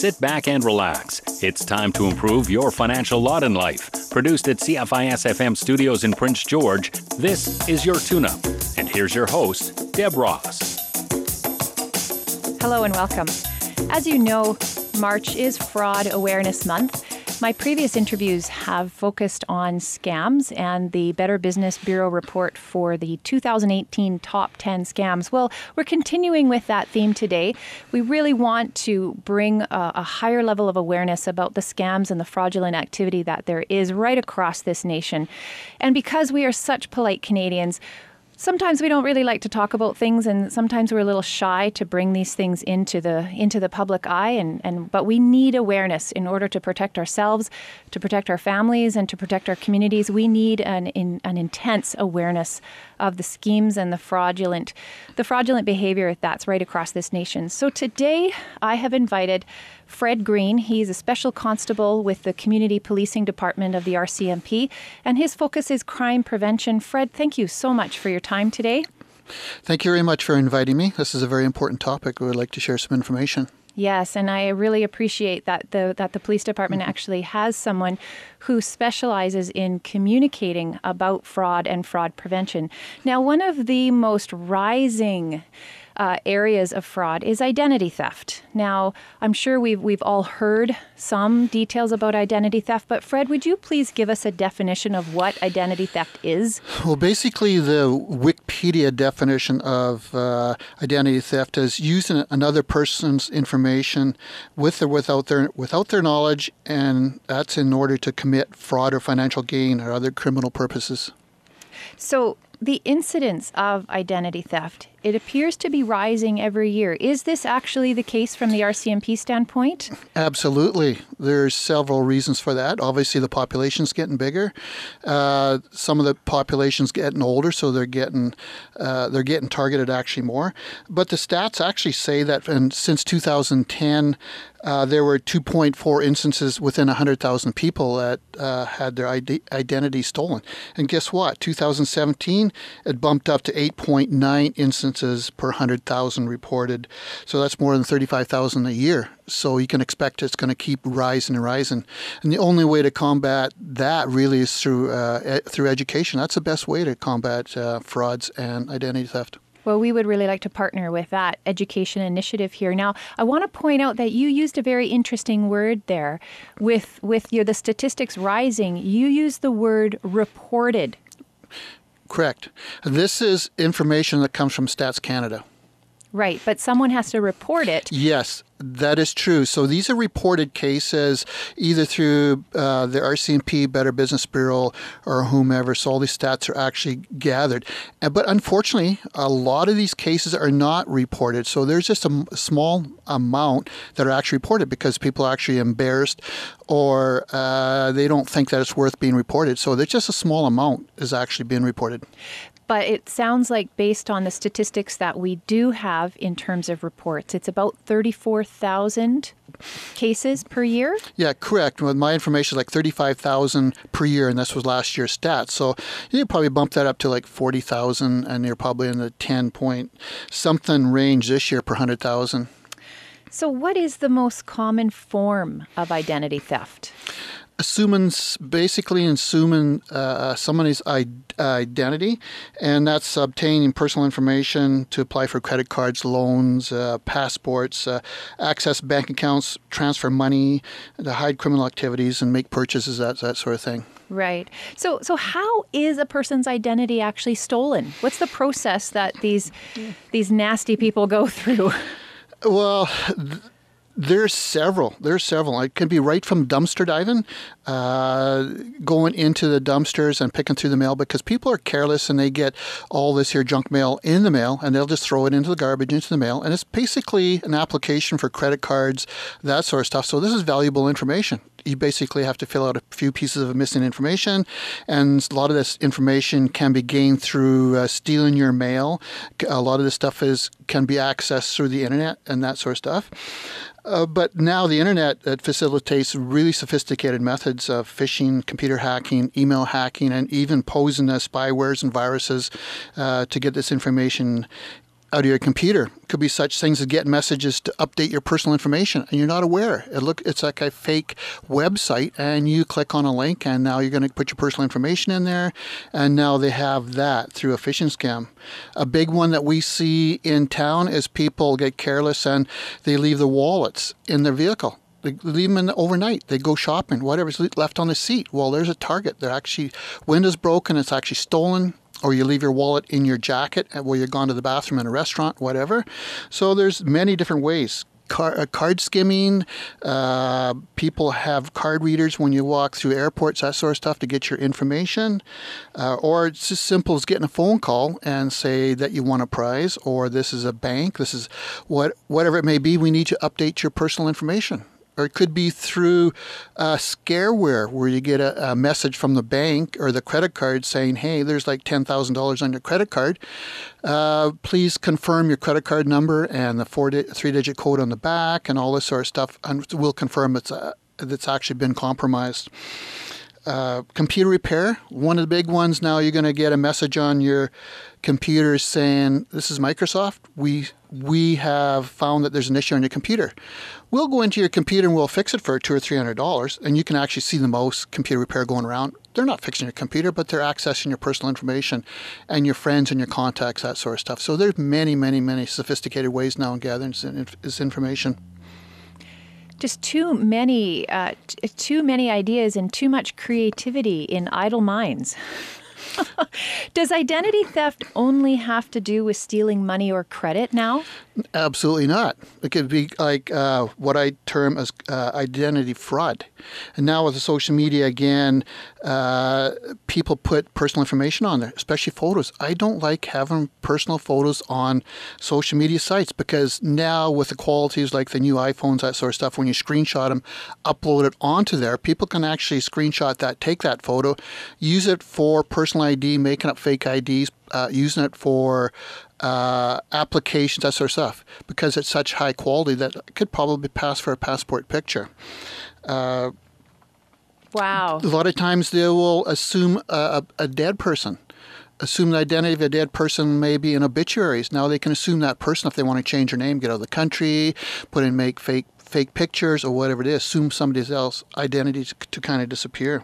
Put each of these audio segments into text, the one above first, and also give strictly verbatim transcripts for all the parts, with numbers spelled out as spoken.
Sit back and relax. It's time to improve your financial lot in life. Produced at C F I S F M Studios in Prince George, this is your tune-up. And here's your host, Deb Ross. Hello and welcome. As you know, March is Fraud Awareness Month. My previous interviews have focused on scams and the Better Business Bureau report for the two thousand eighteen top ten scams. Well, we're continuing with that theme today. We really want to bring a, a higher level of awareness about the scams and the fraudulent activity that there is right across this nation. And because we are such polite Canadians, sometimes we don't really like to talk about things, and sometimes we're a little shy to bring these things into the into the public eye. And, and but we need awareness in order to protect ourselves, to protect our families, and to protect our communities. We need an in, an intense awareness of the schemes and the fraudulent, the fraudulent behavior that's right across this nation. So today, I have invited Fred Green. He's a special constable with the Community Policing Department of the R C M P, and his focus is crime prevention. Fred, thank you so much for your time today. Thank you very much for inviting me. This is a very important topic. We would like to share some information. Yes, and I really appreciate that the that the police department mm-hmm. actually has someone who specializes in communicating about fraud and fraud prevention. Now, one of the most rising Uh, areas of fraud is identity theft. Now, I'm sure we've we've all heard some details about identity theft, but Fred, would you please give us a definition of what identity theft is? Well, basically, the Wikipedia definition of uh, identity theft is using another person's information with or without their without their knowledge, and that's in order to commit fraud or financial gain or other criminal purposes. So, the incidence of identity theft, it appears to be rising every year. Is this actually the case from the R C M P standpoint? Absolutely. There's several reasons for that. Obviously, the population's getting bigger. Uh, some of the population's getting older, so they're getting uh, they're getting targeted actually more. But the stats actually say that in, since two thousand ten, Uh, there were two point four instances within one hundred thousand people that uh, had their ide- identity stolen. And guess what? two thousand seventeen, it bumped up to eight point nine instances per one hundred thousand reported. So that's more than thirty-five thousand a year. So you can expect it's going to keep rising and rising. And the only way to combat that really is through, uh, e- through education. That's the best way to combat uh, frauds and identity theft. Well, we would really like to partner with that education initiative here. Now, I want to point out that you used a very interesting word there. With with your, the statistics rising, you used the word reported. Correct. This is information that comes from Stats Canada. Right, but someone has to report it. Yes, that is true. So these are reported cases either through uh, the R C M P, Better Business Bureau, or whomever. So all these stats are actually gathered. Uh, but unfortunately, a lot of these cases are not reported. So there's just a, m- a small amount that are actually reported because people are actually embarrassed or uh, they don't think that it's worth being reported. So there's just a small amount is actually being reported. But it sounds like based on the statistics that we do have in terms of reports, it's about thirty-four thousand cases per year? Yeah, correct. With my information, like thirty-five thousand per year, and this was last year's stats. So you probably bump that up to like forty thousand, and you're probably in the ten point something range this year per one hundred thousand. So what is the most common form of identity theft? Assuming, basically assuming uh, somebody's I- identity, and that's obtaining personal information to apply for credit cards, loans, uh, passports, uh, access bank accounts, transfer money, to hide criminal activities and make purchases, that, that sort of thing. Right. So so how is a person's identity actually stolen? What's the process that these these nasty people go through? Well, th- There's several. There's several. It can be right from dumpster diving, uh, going into the dumpsters and picking through the mail because people are careless and they get all this here junk mail in the mail and they'll just throw it into the garbage, into the mail. And it's basically an application for credit cards, that sort of stuff. So this is valuable information. You basically have to fill out a few pieces of missing information, and a lot of this information can be gained through uh, stealing your mail. A lot of this stuff is can be accessed through the internet and that sort of stuff. Uh, but now the internet it facilitates really sophisticated methods of phishing, computer hacking, email hacking, and even posing as spywares and viruses uh, to get this information out of your computer. It could be such things as getting messages to update your personal information, and you're not aware. It look, it's like a fake website, and you click on a link, and now you're going to put your personal information in there, and now they have that through a phishing scam. A big one that we see in town is people get careless and they leave their wallets in their vehicle. They leave them in the, overnight. They go shopping, whatever's left on the seat. Well, there's a target. They're actually, window's broken, it's actually stolen. Or you leave your wallet in your jacket while you're gone to the bathroom in a restaurant, whatever. So there's many different ways. Car, uh, card skimming, uh, people have card readers when you walk through airports, that sort of stuff to get your information. Uh, or it's as simple as getting a phone call and say that you won a prize, or this is a bank, this is what whatever it may be, we need to update your personal information. Or it could be through uh, scareware, where you get a, a message from the bank or the credit card saying, hey, there's like ten thousand dollars on your credit card. Uh, please confirm your credit card number and the four di- three-digit code on the back and all this sort of stuff. And we'll confirm it's, uh, it's actually been compromised. Uh, computer repair, one of the big ones now, you're going to get a message on your computer saying, this is Microsoft, we we have found that there's an issue on your computer. We'll go into your computer and we'll fix it for two or three hundred dollars, and you can actually see the most computer repair going around. They're not fixing your computer, but they're accessing your personal information and your friends and your contacts, that sort of stuff. So there's many, many, many sophisticated ways now in gathering this information. Just too many, uh, t- too many ideas and too much creativity in idle minds. Does identity theft only have to do with stealing money or credit now? Absolutely not. It could be like uh, what I term as uh, identity fraud. And now with the social media, again, uh, people put personal information on there, especially photos. I don't like having personal photos on social media sites, because now with the qualities like the new iPhones, that sort of stuff, when you screenshot them, upload it onto there, people can actually screenshot that, take that photo, use it for personal I D, making up fake I Ds, uh, using it for uh, applications, that sort of stuff, because it's such high quality that it could probably pass for a passport picture. Uh, wow. A lot of times they will assume a, a, a dead person, assume the identity of a dead person, maybe in obituaries. Now they can assume that person if they want to change their name, get out of the country, put in, make fake fake pictures or whatever it is, assume somebody else's identity to, to kind of disappear.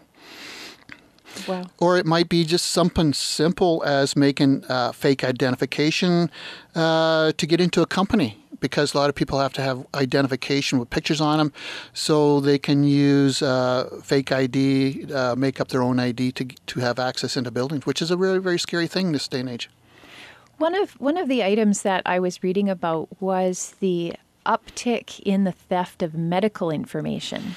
Wow. Or it might be just something simple as making uh, fake identification uh, to get into a company, because a lot of people have to have identification with pictures on them, so they can use uh, fake I D, uh, make up their own I D to to have access into buildings, which is a really, very scary thing this day and age. One of one of the items that I was reading about was the uptick in the theft of medical information.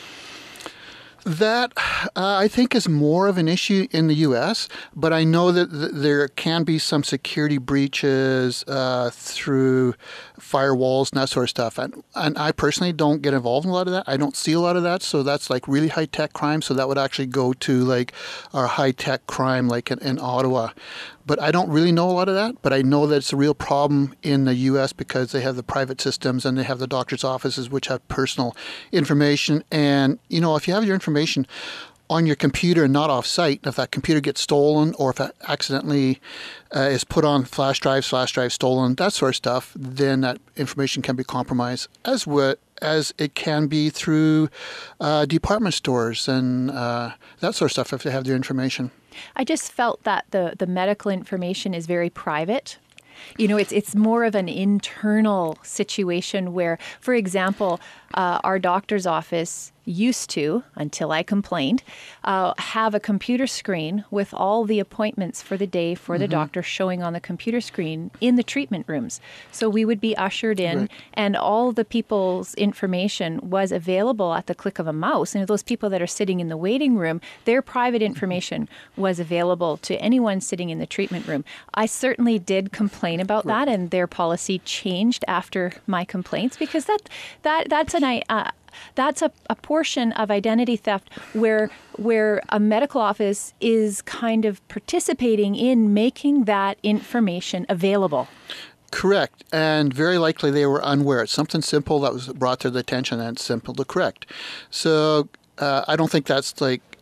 That, uh, I think, is more of an issue in the U S, but I know that th- there can be some security breaches uh, through firewalls and that sort of stuff. And, and I personally don't get involved in a lot of that. I don't see a lot of that, so that's like really high-tech crime, so that would actually go to like our high-tech crime like in, in Ottawa. But I don't really know a lot of that, but I know that it's a real problem in the U S because they have the private systems and they have the doctor's offices which have personal information. And, you know, if you have your information on your computer and not off-site, if that computer gets stolen or if it accidentally uh, is put on flash drives, flash drive stolen, that sort of stuff, then that information can be compromised, as what as it can be through uh, department stores and uh, that sort of stuff if they have their information. I just felt that the, the medical information is very private. You know, it's it's more of an internal situation where, for example, uh, our doctor's office used to, until I complained, uh, have a computer screen with all the appointments for the day for mm-hmm. the doctor showing on the computer screen in the treatment rooms. So we would be ushered in right. and all the people's information was available at the click of a mouse. And those people that are sitting in the waiting room, their private information was available to anyone sitting in the treatment room. I certainly did complain about right. that, and their policy changed after my complaints, because that that that's an uh, That's a, a portion of identity theft where where a medical office is kind of participating in making that information available. Correct. And very likely they were unaware. It's something simple that was brought to their attention and it's simple to correct. So uh, I don't think that's like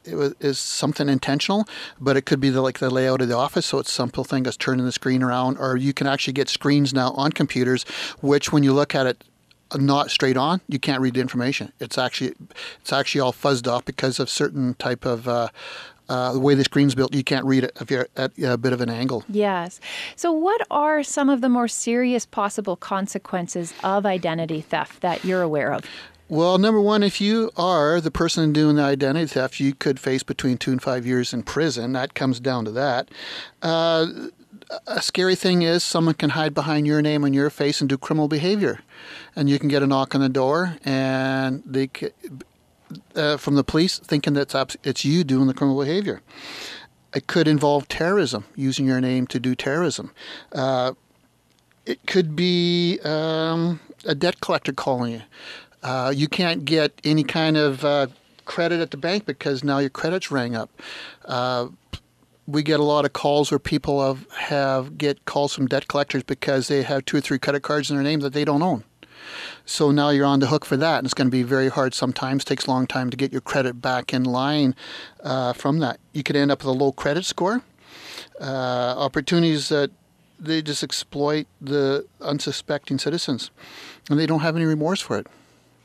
it was, is something intentional, but it could be the, like the layout of the office. So it's a simple thing as turning the screen around, or you can actually get screens now on computers, which when you look at it not straight on, you can't read the information. It's actually it's actually all fuzzed off because of certain type of uh, uh, the way the screen's built. You can't read it if you're at a bit of an angle. Yes. So what are some of the more serious possible consequences of identity theft that you're aware of? Well, number one, if you are the person doing the identity theft, you could face between two and five years in prison. That comes down to that. Uh, a scary thing is someone can hide behind your name on your face and do criminal behavior. And you can get a knock on the door and they uh, from the police thinking that it's, it's you doing the criminal behavior. It could involve terrorism, using your name to do terrorism. Uh, it could be um, a debt collector calling you. Uh, you can't get any kind of uh, credit at the bank because now your credit's rang up. Uh, we get a lot of calls where people have, have get calls from debt collectors because they have two or three credit cards in their name that they don't own. So now you're on the hook for that, and it's going to be very hard sometimes. It takes a long time to get your credit back in line uh, from that. You could end up with a low credit score. Uh, opportunities that they just exploit the unsuspecting citizens, and they don't have any remorse for it.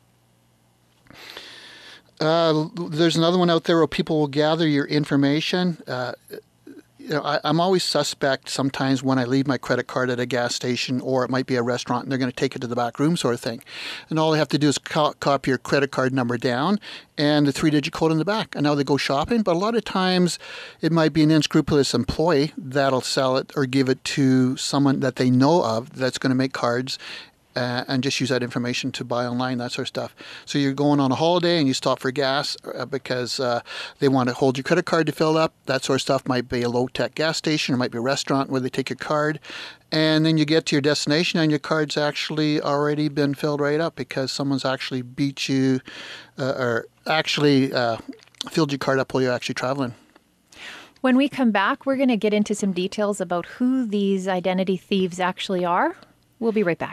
Uh, there's another one out there where people will gather your information. Uh, you know, I, I'm always suspect sometimes when I leave my credit card at a gas station, or it might be a restaurant, and they're going to take it to the back room sort of thing. And all they have to do is co- copy your credit card number down and the three-digit code in the back. And now they go shopping. But a lot of times it might be an unscrupulous employee that'll sell it or give it to someone that they know of that's going to make cards. Uh, and just use that information to buy online, that sort of stuff. So you're going on a holiday and you stop for gas uh, because uh, they want to hold your credit card to fill up. That sort of stuff might be a low-tech gas station, or might be a restaurant where they take your card. And then you get to your destination and your card's actually already been filled right up because someone's actually beat you uh, or actually uh, filled your card up while you're actually traveling. When we come back, we're going to get into some details about who these identity thieves actually are. We'll be right back.